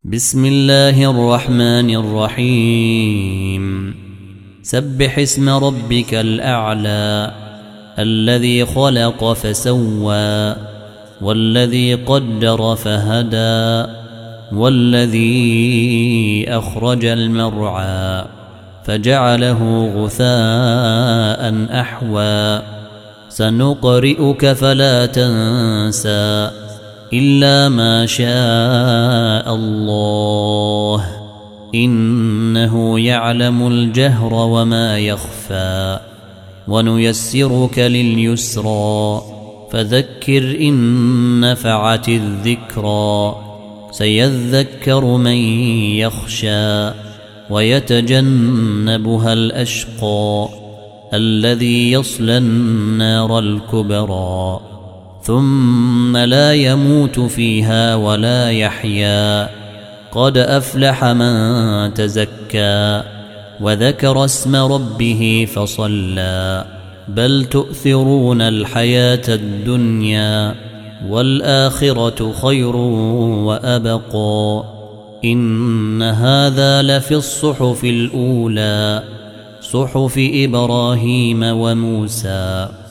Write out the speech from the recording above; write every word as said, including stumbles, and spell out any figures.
بسم الله الرحمن الرحيم سبح اسم ربك الأعلى الذي خلق فسوى والذي قدر فهدى والذي أخرج المرعى فجعله غثاء أحوى سنقرئك فلا تنسى إلا ما شاء الله إنه يعلم الجهر وما يخفى ونيسرك لليسرى فذكر إن نفعت الذكرى سيذكر من يخشى ويتجنبها الأشقى الذي يصلى النار الكبرى ثم لا يموت فيها ولا يحيا قد أفلح من تزكى وذكر اسم ربه فصلى بل تؤثرون الحياة الدنيا والآخرة خير وأبقى إن هذا لفي الصحف الأولى صحف إبراهيم وموسى.